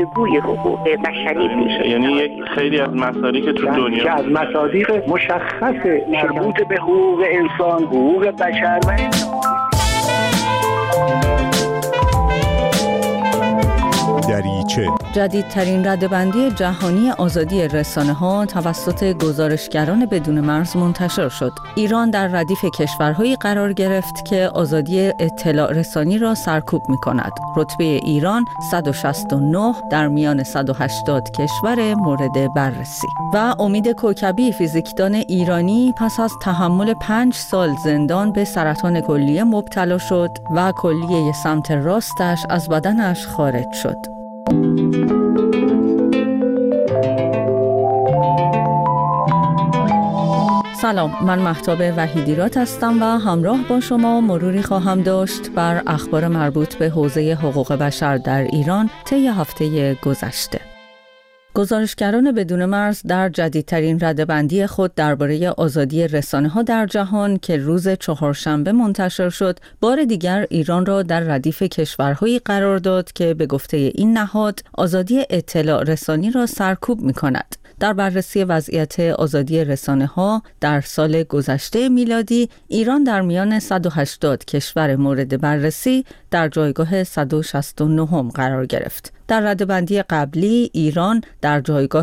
الگوی حقوق بشری میشه. یعنی یک خیلی از مصادیق که تو دنیا که از مصادیق مشخص مربوط به حقوق انسان، حقوق بشر و دریچه جدیدترین رده‌بندی جهانی آزادی رسانه‌ها توسط گزارشگران بدون مرز منتشر شد. ایران در ردیف کشورهایی قرار گرفت که آزادی اطلاع رسانی را سرکوب می‌کند. رتبه ایران 169 در میان 180 کشور مورد بررسی. و امید کوکبی، فیزیکدان ایرانی، پس از تحمل 5 سال زندان به سرطان کلیه مبتلا شد و کلیه سمت راستش از بدنش خارج شد. سلام، من مهتاب وحیدیرات هستم و همراه با شما مروری خواهم داشت بر اخبار مربوط به حوزه حقوق بشر در ایران طی هفته گذشته. گزارشگران بدون مرز در جدیدترین رده‌بندی خود درباره آزادی رسانه‌ها در جهان که روز چهارشنبه منتشر شد، بار دیگر ایران را در ردیف کشورهایی قرار داد که به گفته این نهاد آزادی اطلاع رسانی را سرکوب می‌کند. در بررسی وضعیت آزادی رسانه‌ها در سال گذشته میلادی، ایران در میان 180 کشور مورد بررسی در جایگاه 169 قرار گرفت. در رده‌بندی قبلی ایران در جایگاه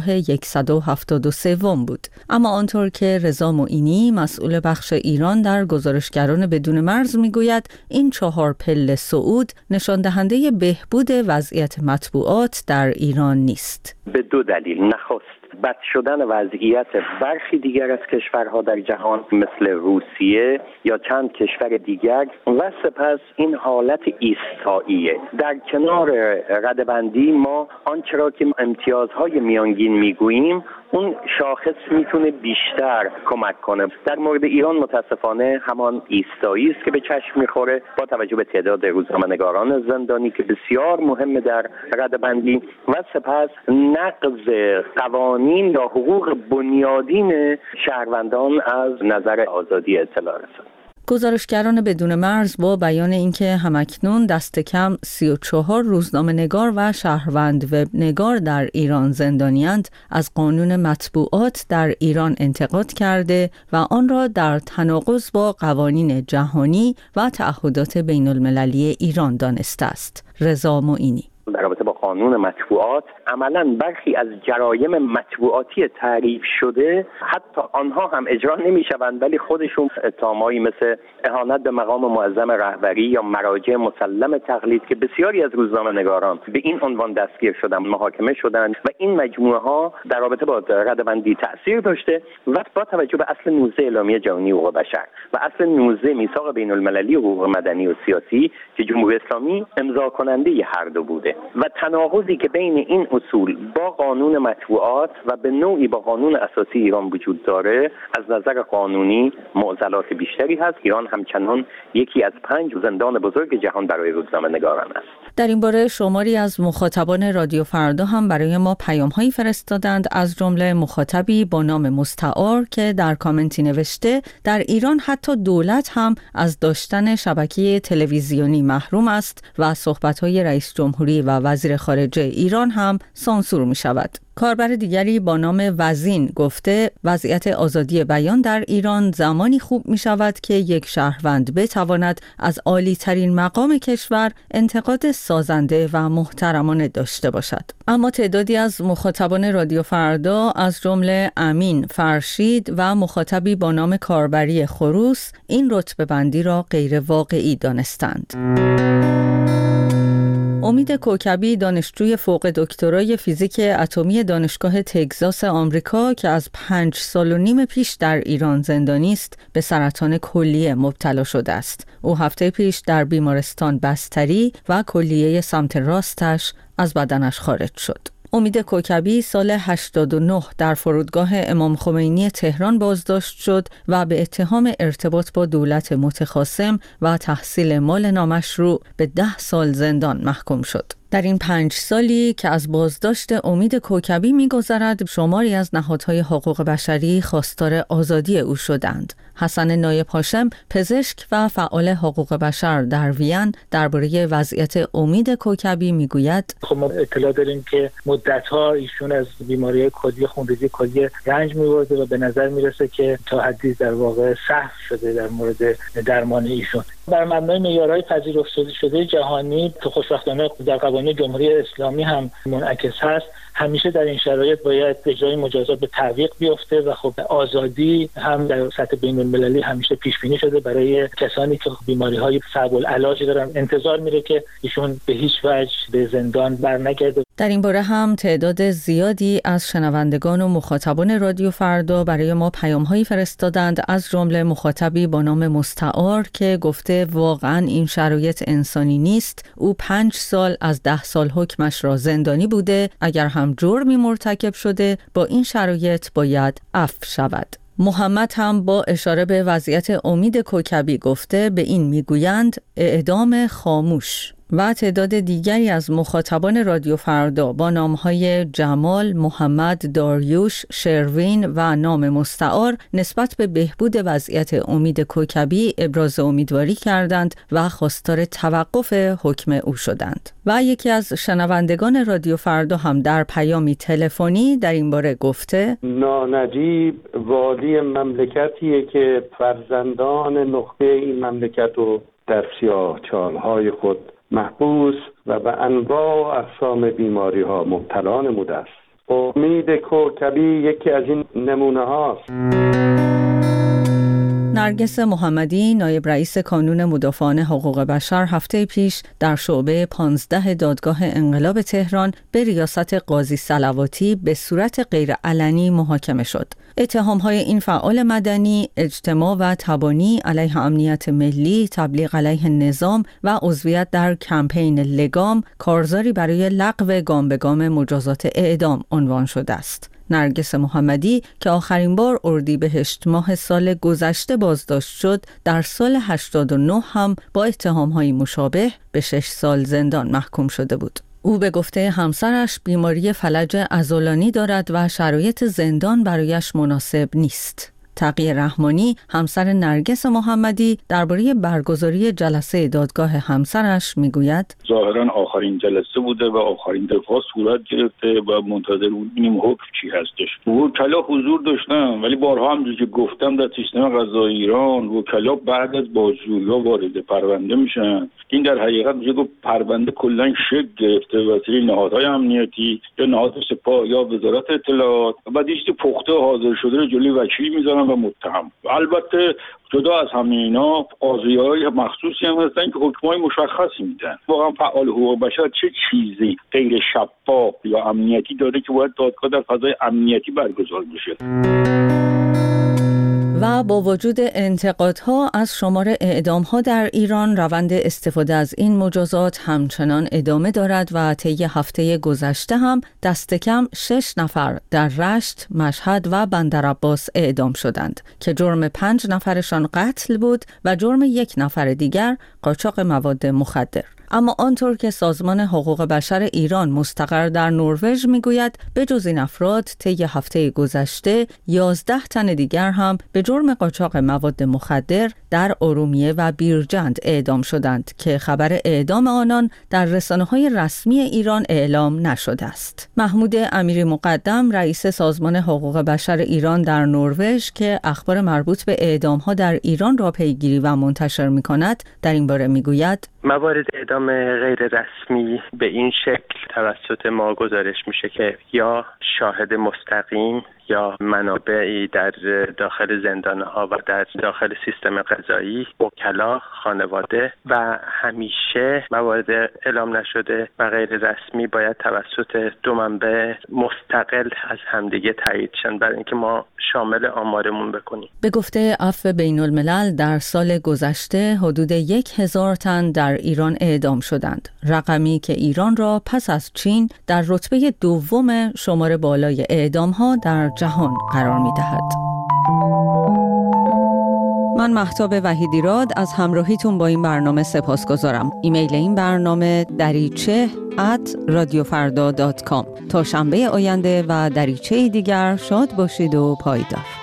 173 بود. اما آنطور که رضا معینی، مسئول بخش ایران در گزارشگران بدون مرز میگوید، این 4 پله صعود نشان دهنده بهبود وضعیت مطبوعات در ایران نیست. به 2 دلیل. نخست بد شدن وضعیت برخی دیگر از کشورها در جهان مثل روسیه یا چند کشور دیگر و سپس این حالت ایستاییه. در کنار رده‌بندی ما آنچه را که امتیازهای میانگین میگوییم، اون شاخص میتونه بیشتر کمک کنه. در مورد ایران متاسفانه همان ایستایی است که به چشم میخوره با توجه به تعداد روزنامه‌نگاران زندانی که بسیار مهمه در رده‌بندی و سپس نقض قوانین یا حقوق بنیادین شهروندان از نظر آزادی اطلاع رسانی. گزارشگران بدون مرز با بیان اینکه همکنون دست کم 34 روزنامه‌نگار و شهروند وبنگار در ایران زندانی‌اند، از قانون مطبوعات در ایران انتقاد کرده و آن را در تناقض با قوانین جهانی و تعهدات بین‌المللی ایران دانسته است. رضا معینی در رابطه با قانون مطبوعات، عملاً برخی از جرایم مطبوعاتی تعریف شده حتی آنها هم اجرا نمی‌شوند، ولی خودشون اتهامایی مثل اهانت به مقام معظم رهبری یا مراجع مسلم تقلید که بسیاری از روزنامه‌نگاران به این عنوان دستگیر شدن، محاکمه شدند و این مجموعه ها در رابطه با رده‌بندی تأثیر داشته و با توجه به اصل 19 اعلامیه جهانی حقوق بشر و اصل 19 میثاق بین‌المللی حقوق مدنی و سیاسی که جمهوری اسلامی امضا کننده هر دو بوده و تناقضی که بین این اصول با قانون مطبوعات و به نوعی با قانون اساسی ایران وجود داره، از نظر قانونی معضلات بیشتری هست. ایران همچنان یکی از 5 زندان بزرگ جهان برای روزنامه‌نگاران است. در این باره شماری از مخاطبان رادیو فردا هم برای ما پیام‌هایی فرستادند، از جمله مخاطبی با نام مستعار که در کامنتی نوشته در ایران حتی دولت هم از داشتن شبکه تلویزیونی محروم است و صحبت‌های رئیس جمهوری و وزیر خارجه ایران هم سانسور می‌شود. کاربر دیگری با نام وزین گفته وضعیت آزادی بیان در ایران زمانی خوب می شود که یک شهروند بتواند از عالی ترین مقام کشور انتقاد سازنده و محترمانه داشته باشد. اما تعدادی از مخاطبان رادیو فردا از جمله امین فرشید و مخاطبی با نام کاربری خروس این رتبه بندی را غیر واقعی دانستند. امید کوکبی، دانشجوی فوق دکترای فیزیک اتمی دانشگاه تگزاس آمریکا که از 5 سال و نیم پیش در ایران زندانی است، به سرطان کلیه مبتلا شده است. او هفته پیش در بیمارستان بستری و کلیه سمت راستش از بدنش خارج شد. امید کوکبی سال 89 در فرودگاه امام خمینی تهران بازداشت شد و به اتهام ارتباط با دولت متخاصم و تحصیل مال نامشروع به 10 سال زندان محکوم شد. در این 5 سالی که از بازداشت امید کوکبی می‌گذرد، شماری از نهادهای حقوق بشری خواستار آزادی او شدند. حسن نایب هاشم، پزشک و فعال حقوق بشر در وین، درباره وضعیت امید کوکبی میگوید: خب ما اطلاع داریم که مدت‌ها ایشون از بیماری کلیه، خونریزی کلیه رنج می‌برده و به نظر میرسه که تا حدی در واقع سهو شده در مورد درمان ایشون. بر مبنای معیارهای پذیرفته شده جهانی که خوشبختانه در قوانین جمهوری اسلامی هم منعکس هست، همیشه در این شرایط باید اجرای مجازات به تعویق بیفته و خب آزادی هم در سطح بین‌المللی همیشه پیش بینی شده برای کسانی که بیماری‌های صعب العلاج دارن. انتظار میره که ایشون به هیچ وجه به زندان برنگرده. در این باره هم تعداد زیادی از شنوندگان و مخاطبان رادیو فردا برای ما پیام‌هایی فرستادند، از جمله مخاطبی با نام مستعار که گفته واقعا این شرایط انسانی نیست. او 5 سال از 10 سال حکمش را زندانی بوده. اگر هم جرمی مرتکب شده با این شرایط باید عفو شود. محمد هم با اشاره به وضعیت امید کوکبی گفته به این میگویند اعدام خاموش. و تعداد دیگری از مخاطبان رادیو فردا با نامهای جمال، محمد، داریوش، شروین و نام مستعار نسبت به بهبود وضعیت امید کوکبی ابراز امیدواری کردند و خواستار توقف حکم او شدند. و یکی از شنوندگان رادیو فردا هم در پیامی تلفنی در این باره گفته: نانجیب والی مملکتیه که فرزندان نخبه این مملکت رو در سیاه‌چال‌های خود محبوس و به انواع اقسام بیماری ها مبتلا نموده است. امید کوکبی یکی از این نمونه هاست. نرگس محمدی، نایب رئیس کانون مدافعان حقوق بشر، هفته پیش در شعبه 15 دادگاه انقلاب تهران به ریاست قاضی صلواتی به صورت غیرعلنی محاکمه شد. اتهام‌های این فعال مدنی اجتماع و تبانی علیه امنیت ملی، تبلیغ علیه نظام و عضویت در کمپین لگام، کارزاری برای لغو گام به گام مجازات اعدام عنوان شده است. نرگس محمدی که آخرین بار اردیبهشت ماه سال گذشته بازداشت شد، در سال 89 هم با اتهام‌های مشابه به 6 سال زندان محکوم شده بود. او به گفته همسرش بیماری فلج عضلانی دارد و شرایط زندان برایش مناسب نیست. تقی رحمانی، همسر نرگس محمدی، درباره برگزاری جلسه دادگاه همسرش میگوید: ظاهرا آخرین جلسه بوده و آخرین دفعه صورت گرفته و منتظر بودیم حکم چی هستش. وکلا حضور داشتن، ولی بارها هم که گفتم در سیستم قضایی ایران وکلا بعد از بازجویی‌ها وارد پرونده میشن. این در حقیقت میشه گفت پرونده کلا شکل گرفته واسه نهادهای امنیتی یا نهاد سپاه یا وزارت اطلاعات و بعد یه پخته حاضر شده رو جلوی وکیل میذارن و متهم. البته جدا از همه اینا قاضی‌های مخصوصی هم هستن که حکمای مشخصی میدن. واقعا فعال حقوق بشر چه چیزی غیر شفاف یا امنیتی داره که باید دادگاه در فضای امنیتی برگزار بشه؟ و با وجود انتقادها از شمار اعدام‌ها در ایران، روند استفاده از این مجازات همچنان ادامه دارد و طی هفته گذشته هم دست کم 6 نفر در رشت، مشهد و بندرعباس اعدام شدند که جرم 5 نفرشان قتل بود و جرم 1 نفر دیگر قاچاق مواد مخدر. اما آنطور که سازمان حقوق بشر ایران مستقر در نروژ میگوید، به جز این افراد طی هفته گذشته 11 تن دیگر هم به جرم قاچاق مواد مخدر در ارومیه و بیرجند اعدام شدند که خبر اعدام آنان در رسانه‌های رسمی ایران اعلام نشده است. محمود امیری مقدم، رئیس سازمان حقوق بشر ایران در نروژ که اخبار مربوط به اعدام‌ها در ایران را پیگیری و منتشر می‌کند، در این باره میگوید: موارد اعدام غیر رسمی به این شکل توسط ما گزارش میشه که یا شاهد مستقیم یا منابعی در داخل زندانها و در داخل سیستم قضایی، وکلا، خانواده و همیشه موارد اعلام نشده و غیر رسمی باید توسط 2 منبع مستقل از همدیگه تایید شن برای اینکه ما شامل آمارمون بکنیم. به گفته عفو بین الملل در سال گذشته حدود 1000 تن در ایران اعدام شدند، رقمی که ایران را پس از چین در رتبه 2 شمار بالای اعدام‌ها در جهان قرار می‌دهد. من مهتاب وحیدیراد از همراهیتون با این برنامه سپاسگزارم. ایمیل این برنامه dariche@radiofarda.com. تا شنبه آینده و دریچه دیگر شاد باشید و پایدار.